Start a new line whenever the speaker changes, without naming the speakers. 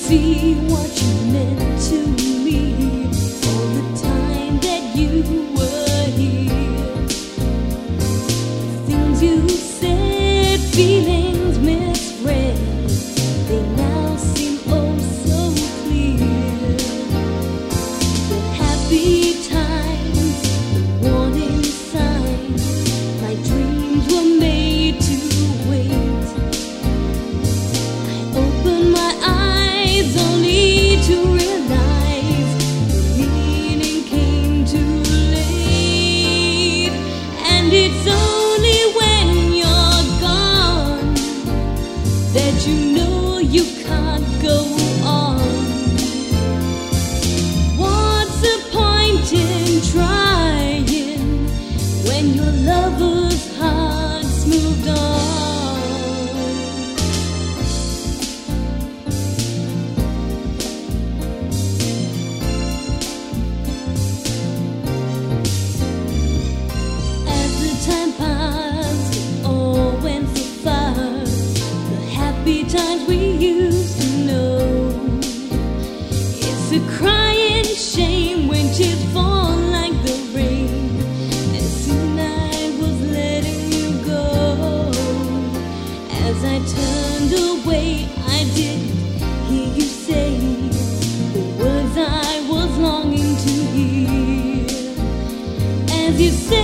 see what you meant to me all the time that you were here. Things you said, feelings misread, they now seem oh so clear. The happy times, the warning signs, my dreams were made to wait. I opened my eyes only to realize the meaning came too late. And it's only when you're gone that you know you can't go on. What's the point in trying when your lover's heart's moved on? As the time passed, it all went so fast. The happy times we used to know. It's a crying shame when tears fall like the rain, and soon I was letting you go. As I turned away, I didn't hear you say the words I was longing to hear. As you said